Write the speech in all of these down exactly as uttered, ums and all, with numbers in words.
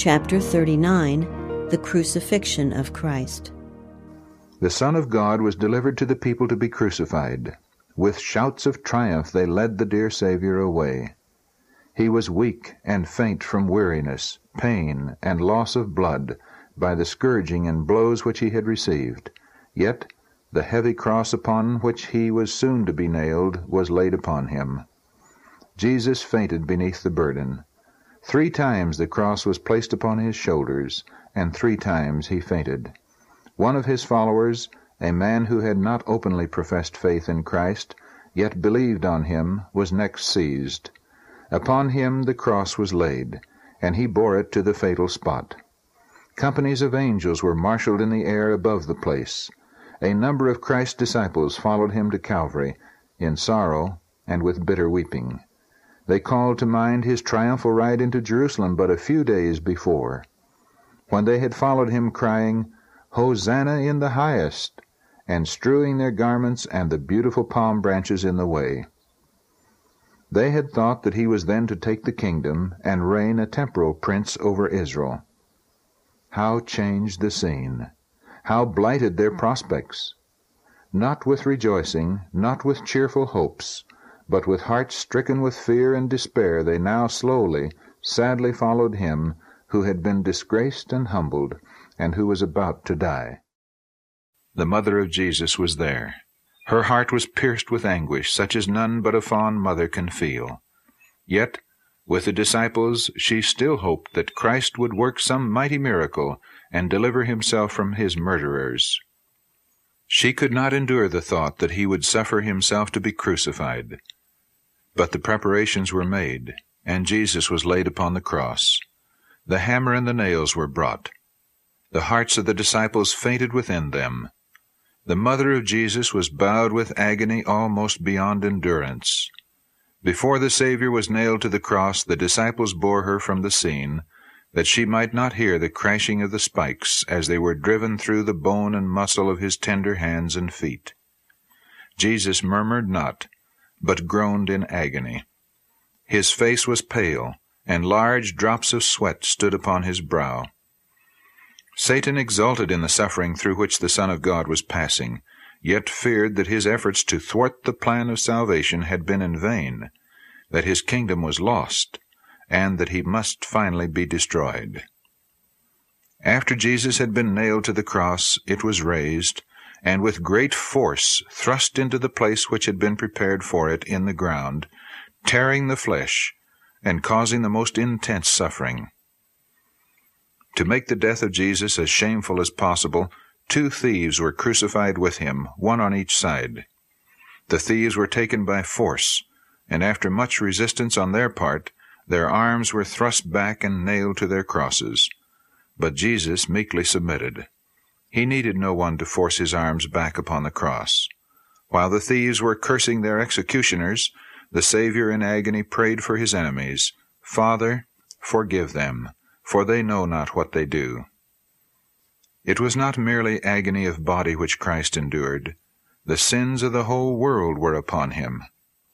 Chapter thirty-nine, The Crucifixion of Christ. The Son of God was delivered to the people to be crucified. With shouts of triumph they led the dear Savior away. He was weak and faint from weariness, pain, and loss of blood, by the scourging and blows which he had received. Yet the heavy cross upon which he was soon to be nailed was laid upon him. Jesus fainted beneath the burden. Three times the cross was placed upon his shoulders, and three times he fainted. One of his followers, a man who had not openly professed faith in Christ, yet believed on him, was next seized. Upon him the cross was laid, and he bore it to the fatal spot. Companies of angels were marshaled in the air above the place. A number of Christ's disciples followed him to Calvary, in sorrow and with bitter weeping. They called to mind his triumphal ride into Jerusalem but a few days before, when they had followed him crying, "Hosanna in the highest," and strewing their garments and the beautiful palm branches in the way. They had thought that he was then to take the kingdom and reign a temporal prince over Israel. How changed the scene! How blighted their prospects! Not with rejoicing, not with cheerful hopes, but with hearts stricken with fear and despair, they now slowly, sadly followed him who had been disgraced and humbled, and who was about to die. The mother of Jesus was there. Her heart was pierced with anguish, such as none but a fond mother can feel. Yet, with the disciples, she still hoped that Christ would work some mighty miracle and deliver himself from his murderers. She could not endure the thought that he would suffer himself to be crucified. But the preparations were made, and Jesus was laid upon the cross. The hammer and the nails were brought. The hearts of the disciples fainted within them. The mother of Jesus was bowed with agony almost beyond endurance. Before the Savior was nailed to the cross, the disciples bore her from the scene, that she might not hear the crashing of the spikes as they were driven through the bone and muscle of his tender hands and feet. Jesus murmured not, but groaned in agony. His face was pale, and large drops of sweat stood upon his brow. Satan exulted in the suffering through which the Son of God was passing, yet feared that his efforts to thwart the plan of salvation had been in vain, that his kingdom was lost, and that he must finally be destroyed. After Jesus had been nailed to the cross, it was raised, and with great force thrust into the place which had been prepared for it in the ground, tearing the flesh, and causing the most intense suffering. To make the death of Jesus as shameful as possible, two thieves were crucified with him, one on each side. The thieves were taken by force, and after much resistance on their part, their arms were thrust back and nailed to their crosses. But Jesus meekly submitted. He needed no one to force his arms back upon the cross. While the thieves were cursing their executioners, the Savior in agony prayed for his enemies, "Father, forgive them, for they know not what they do." It was not merely agony of body which Christ endured. The sins of the whole world were upon him.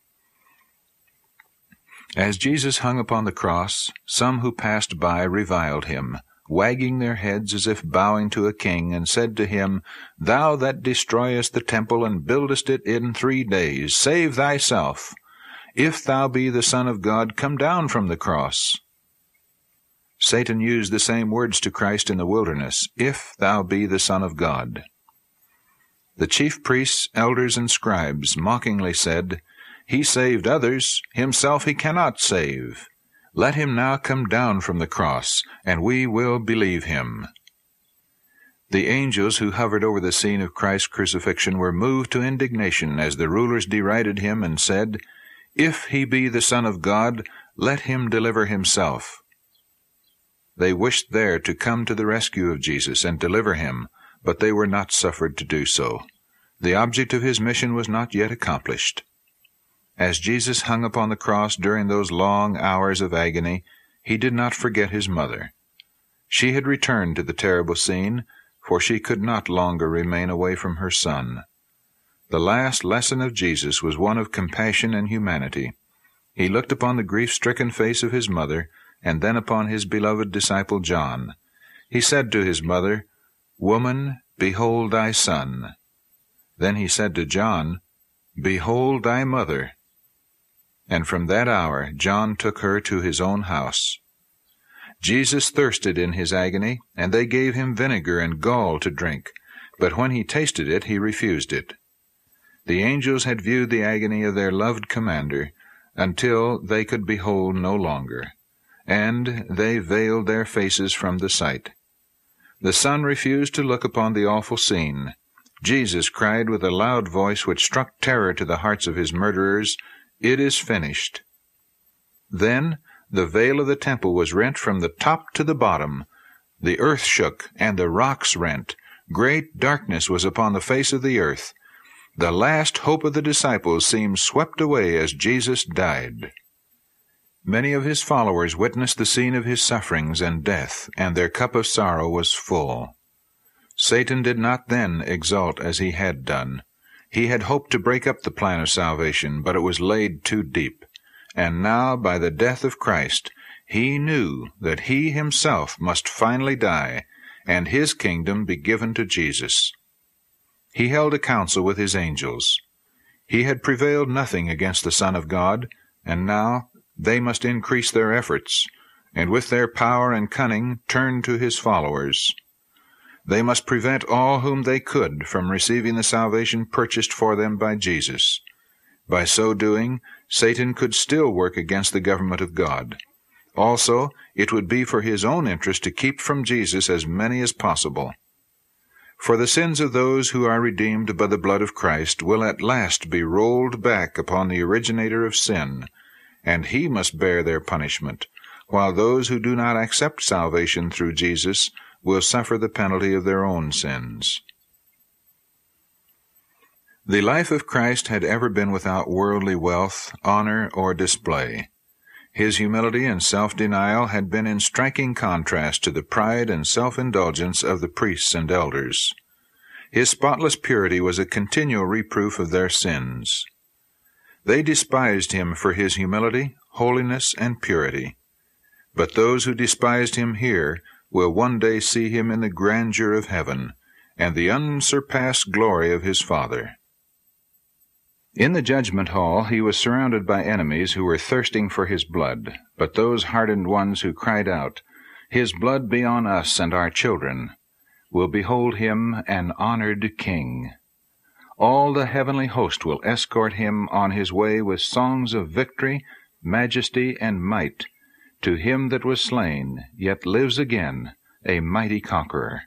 As Jesus hung upon the cross, some who passed by reviled him, wagging their heads as if bowing to a king, and said to him, "Thou that destroyest the temple and buildest it in three days, save thyself. If thou be the Son of God, come down from the cross." Satan used the same words to Christ in the wilderness, "If thou be the Son of God." The chief priests, elders, and scribes mockingly said, "He saved others, himself he cannot save. Let him now come down from the cross, and we will believe him." The angels who hovered over the scene of Christ's crucifixion were moved to indignation as the rulers derided him and said, "If he be the Son of God, let him deliver himself." They wished there to come to the rescue of Jesus and deliver him, but they were not suffered to do so. The object of his mission was not yet accomplished. As Jesus hung upon the cross during those long hours of agony, he did not forget his mother. She had returned to the terrible scene, for she could not longer remain away from her son. The last lesson of Jesus was one of compassion and humanity. He looked upon the grief-stricken face of his mother, and then upon his beloved disciple John. He said to his mother, "Woman, behold thy son." Then he said to John, "Behold thy mother." And from that hour John took her to his own house. Jesus thirsted in his agony, and they gave him vinegar and gall to drink, but when he tasted it, he refused it. The angels had viewed the agony of their loved commander, until they could behold no longer, and they veiled their faces from the sight. The sun refused to look upon the awful scene. Jesus cried with a loud voice which struck terror to the hearts of his murderers, "It is finished." Then the veil of the temple was rent from the top to the bottom. The earth shook, and the rocks rent. Great darkness was upon the face of the earth. The last hope of the disciples seemed swept away as Jesus died. Many of his followers witnessed the scene of his sufferings and death, and their cup of sorrow was full. Satan did not then exult as he had done. He had hoped to break up the plan of salvation, but it was laid too deep. And now, by the death of Christ, he knew that he himself must finally die, and his kingdom be given to Jesus. He held a council with his angels. He had prevailed nothing against the Son of God, and now they must increase their efforts, and with their power and cunning turn to his followers. They must prevent all whom they could from receiving the salvation purchased for them by Jesus. By so doing, Satan could still work against the government of God. Also, it would be for his own interest to keep from Jesus as many as possible. For the sins of those who are redeemed by the blood of Christ will at last be rolled back upon the originator of sin, and he must bear their punishment, while those who do not accept salvation through Jesus will suffer the penalty of their own sins. The life of Christ had ever been without worldly wealth, honor, or display. His humility and self-denial had been in striking contrast to the pride and self-indulgence of the priests and elders. His spotless purity was a continual reproof of their sins. They despised him for his humility, holiness, and purity. But those who despised him here will one day see him in the grandeur of heaven and the unsurpassed glory of his Father. In the judgment hall he was surrounded by enemies who were thirsting for his blood, but those hardened ones who cried out, "His blood be on us and our children," will behold him an honored king. All the heavenly host will escort him on his way with songs of victory, majesty, and might, to him that was slain, yet lives again, a mighty conqueror.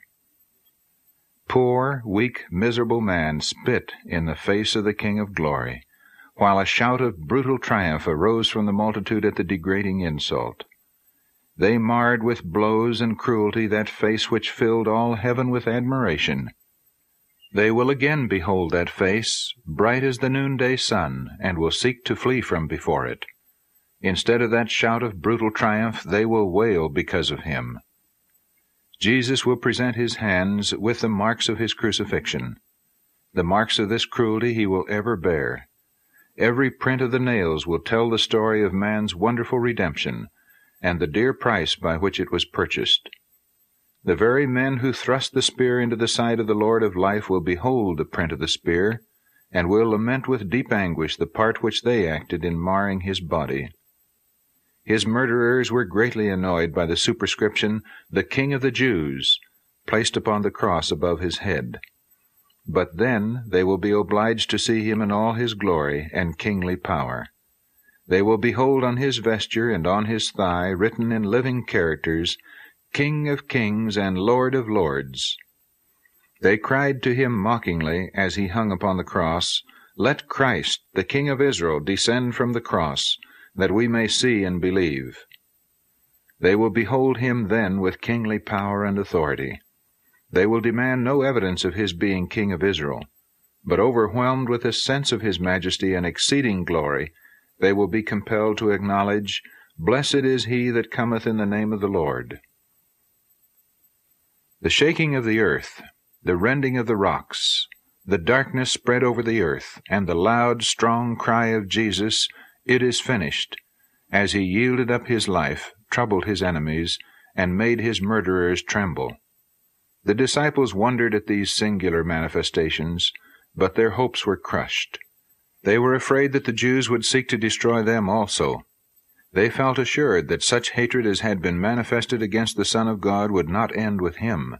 Poor, weak, miserable man spit in the face of the King of glory, while a shout of brutal triumph arose from the multitude at the degrading insult. They marred with blows and cruelty that face which filled all heaven with admiration. They will again behold that face, bright as the noonday sun, and will seek to flee from before it. Instead of that shout of brutal triumph, they will wail because of him. Jesus will present his hands with the marks of his crucifixion. The marks of this cruelty he will ever bear. Every print of the nails will tell the story of man's wonderful redemption, and the dear price by which it was purchased. The very men who thrust the spear into the side of the Lord of life will behold the print of the spear, and will lament with deep anguish the part which they acted in marring his body. His murderers were greatly annoyed by the superscription, "The King of the Jews," placed upon the cross above his head. But then they will be obliged to see him in all his glory and kingly power. They will behold on his vesture and on his thigh, written in living characters, "King of kings and Lord of lords." They cried to him mockingly as he hung upon the cross, "Let Christ, the King of Israel, descend from the cross, that we may see and believe." They will behold him then with kingly power and authority. They will demand no evidence of his being King of Israel, but overwhelmed with a sense of his majesty and exceeding glory, they will be compelled to acknowledge, "Blessed is he that cometh in the name of the Lord." The shaking of the earth, the rending of the rocks, the darkness spread over the earth, and the loud, strong cry of Jesus, "It is finished," as he yielded up his life, troubled his enemies and made his murderers tremble. The disciples wondered at these singular manifestations, but their hopes were crushed. They were afraid that the Jews would seek to destroy them also. They felt assured that such hatred as had been manifested against the Son of God would not end with him.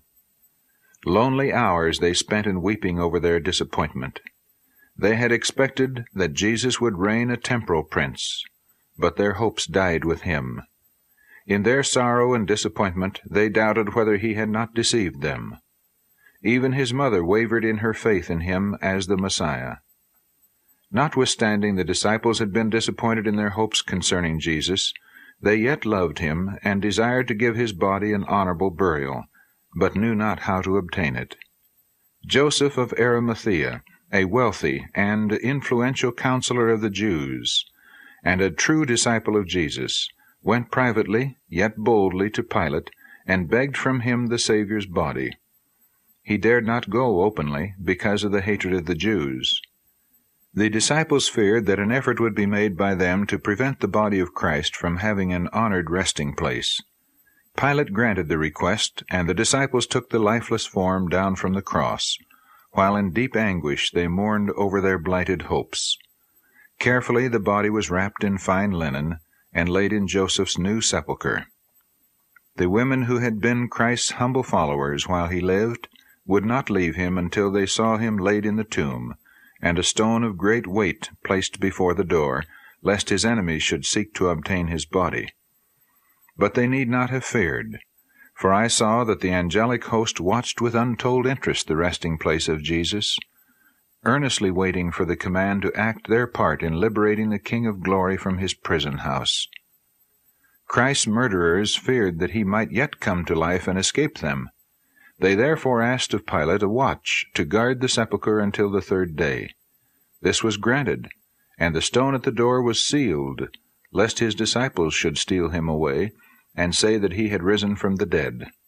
Lonely hours they spent in weeping over their disappointment. They had expected that Jesus would reign a temporal prince, but their hopes died with him. In their sorrow and disappointment they doubted whether he had not deceived them. Even his mother wavered in her faith in him as the Messiah. Notwithstanding the disciples had been disappointed in their hopes concerning Jesus, they yet loved him and desired to give his body an honorable burial, but knew not how to obtain it. Joseph of Arimathea, a wealthy and influential counselor of the Jews, and a true disciple of Jesus, went privately, yet boldly, to Pilate, and begged from him the Saviour's body. He dared not go openly, because of the hatred of the Jews. The disciples feared that an effort would be made by them to prevent the body of Christ from having an honored resting place. Pilate granted the request, and the disciples took the lifeless form down from the cross, while in deep anguish they mourned over their blighted hopes. Carefully the body was wrapped in fine linen, and laid in Joseph's new sepulchre. The women who had been Christ's humble followers while he lived would not leave him until they saw him laid in the tomb, and a stone of great weight placed before the door, lest his enemies should seek to obtain his body. But they need not have feared, for I saw that the angelic host watched with untold interest the resting place of Jesus, earnestly waiting for the command to act their part in liberating the King of Glory from his prison house. Christ's murderers feared that he might yet come to life and escape them. They therefore asked of Pilate a watch to guard the sepulchre until the third day. This was granted, and the stone at the door was sealed, lest his disciples should steal him away, and say that he had risen from the dead.